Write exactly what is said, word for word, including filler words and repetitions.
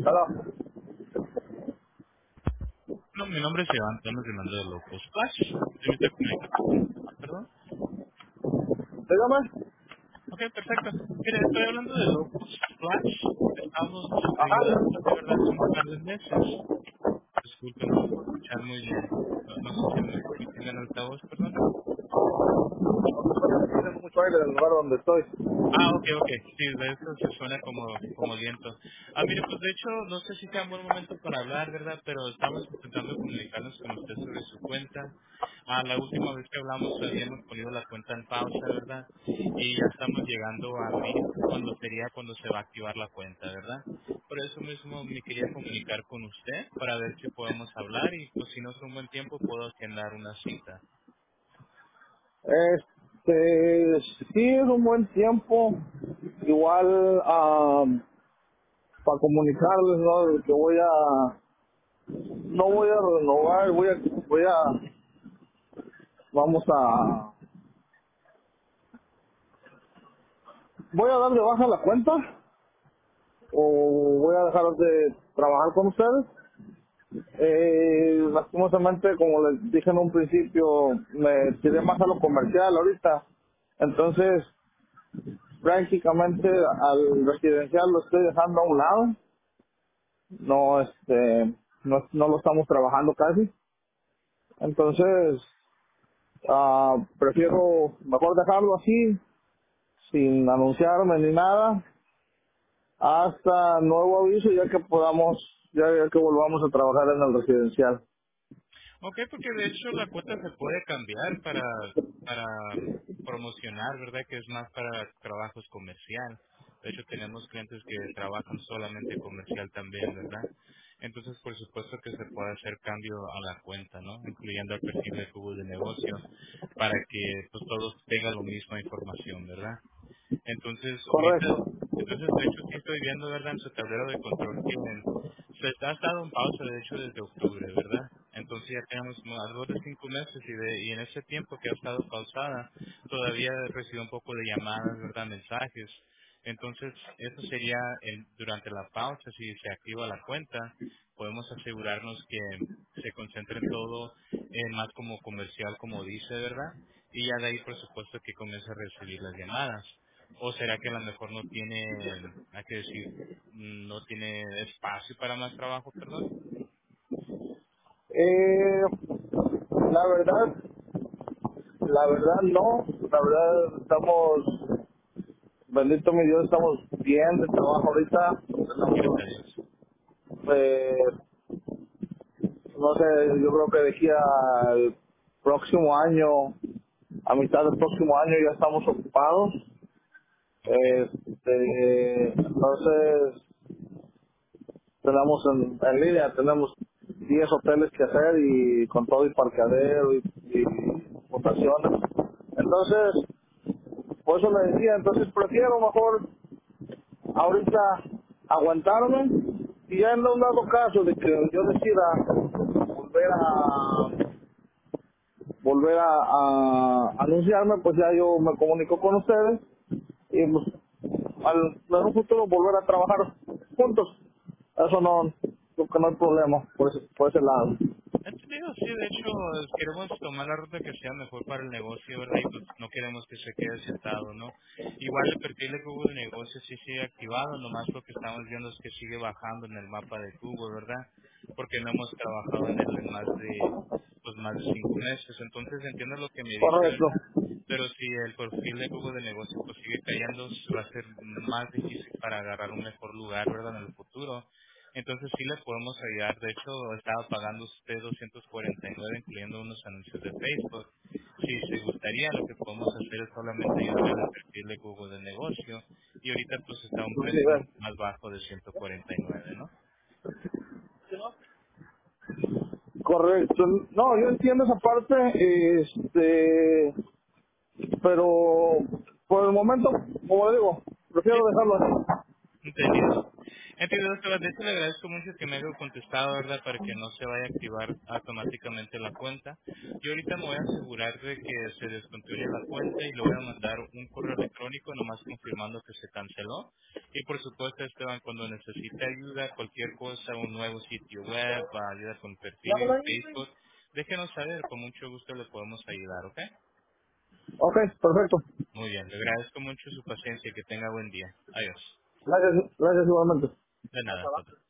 Hola. No, mi nombre es Iván, estamos llamando de Locos Flash. ¿Sí me está comunicando con... Perdón? Dígame. Ok, perfecto. Mire, estoy hablando de Locos Flash. Estamos ayudando, de Ajá. verdad, hace un par de meses. Disculpe, no lo puedo escuchar muy bien. No, no sé si me, me tiene el altavoz, perdón. Tiene mucho aire en el lugar donde estoy. Ah, ok, ok. Sí, de eso se suena como, como viento. Ah, mire, pues de hecho, no sé si sea un buen momento para hablar, ¿verdad? Pero estamos intentando comunicarnos con usted sobre su cuenta. Ah, la última vez que hablamos habíamos ponido la cuenta en pausa, ¿verdad? Y ya estamos llegando a abril, cuando sería cuando se va a activar la cuenta, ¿verdad? Por eso mismo me quería comunicar con usted para ver si podemos hablar y pues si no es un buen tiempo puedo agendar una cita. Este, sí es un buen tiempo. Igual para comunicarles, ¿no? De que voy a, no voy a renovar, voy a, voy a, vamos a, voy a dar de baja la cuenta o voy a dejar de trabajar con ustedes. Eh, lastimosamente, como les dije en un principio, me tiré más a lo comercial ahorita. Entonces, prácticamente al residencial lo estoy dejando a un lado. No, este, no, no lo estamos trabajando casi. Entonces, ah, prefiero mejor dejarlo así, sin anunciarme ni nada, hasta nuevo aviso, ya que podamos, ya, ya que volvamos a trabajar en el residencial. Ok, porque de hecho la cuota se puede cambiar para, para mm, promocionar, ¿verdad? Que es más para trabajos comercial. De hecho, tenemos clientes que trabajan solamente comercial también, ¿verdad? Entonces, por supuesto que se puede hacer cambio a la cuenta, ¿no? Incluyendo el perfil de Google de negocio, para que pues todos tengan la misma información, ¿verdad? Entonces, ahorita, Correcto. entonces de hecho sí estoy viendo, ¿verdad? En su tablero de control que se está ha estado en pausa, de hecho, desde octubre, ¿verdad? Entonces ya tenemos no, alrededor de cinco meses y, de, y en ese tiempo que ha estado pausada, todavía recibo un poco de llamadas, ¿verdad? Mensajes. Entonces, eso sería el- durante la pausa, si se activa la cuenta, podemos asegurarnos que se concentre en todo en más como comercial, como dice, ¿verdad? Y ya de ahí, por supuesto, que comience a recibir las llamadas. ¿O será que a lo mejor no tiene, hay que decir, no tiene espacio para más trabajo, perdón? Eh, la verdad, la verdad no, la verdad estamos, bendito mi Dios, estamos bien de trabajo ahorita. Gracias Estamos, a Dios. eh, no sé, yo creo que de aquí al próximo año, a mitad del próximo año ya estamos ocupados. Ok. Este, entonces, tenemos en, en línea, tenemos diez hoteles que hacer y con todo y parqueadero y, y fundaciones. Entonces, por eso le decía, entonces prefiero mejor ahorita aguantarme y ya en un dado caso de que yo decida volver a volver a, a anunciarme, pues ya yo me comunico con ustedes y pues al en un futuro volver a trabajar juntos. Eso no, creo que no hay problema por ese, por ese lado. Entendido, sí, de hecho, eh, queremos tomar la ruta que sea mejor para el negocio, ¿verdad? Y pues no queremos que se quede sentado, ¿no? Igual el perfil de Google de negocio sí sigue activado, nomás lo que estamos viendo es que sigue bajando en el mapa de Google, ¿verdad? Porque no hemos trabajado en él en más de, pues más de cinco meses. Entonces entiendo lo que me dice, Correcto. ¿verdad? Pero si el perfil de Google de negocio pues sigue cayendo, va a ser más difícil para agarrar un mejor lugar, ¿verdad? En el futuro. Entonces sí le podemos ayudar. De hecho, estaba pagando usted doscientos cuarenta y nueve, incluyendo unos anuncios de Facebook. Si se gustaría, lo que podemos hacer es solamente ayudarle en el perfil de Google de negocio. Y ahorita pues está a un Sí, precio ven. más bajo de ciento cuarenta y nueve, ¿no? Correcto. No, yo entiendo esa parte, este, pero por el momento, como le digo, Sí, prefiero dejarlo así. entendido. Entendido, doctora. De hecho, le agradezco mucho que me haya contestado, ¿verdad? Para que no se vaya a activar automáticamente la cuenta. Yo ahorita me voy a asegurar de que se descontinúe la cuenta y le voy a mandar un correo electrónico nomás confirmando que se canceló. Y por supuesto, Esteban, cuando necesite ayuda, cualquier cosa, un nuevo sitio web, ayuda con perfil, Facebook, déjenos saber, con mucho gusto le podemos ayudar, ¿ok? Ok, perfecto. Muy bien, le agradezco mucho su paciencia y que tenga buen día. Adiós. Gracias, gracias igualmente. De nada, bye-bye.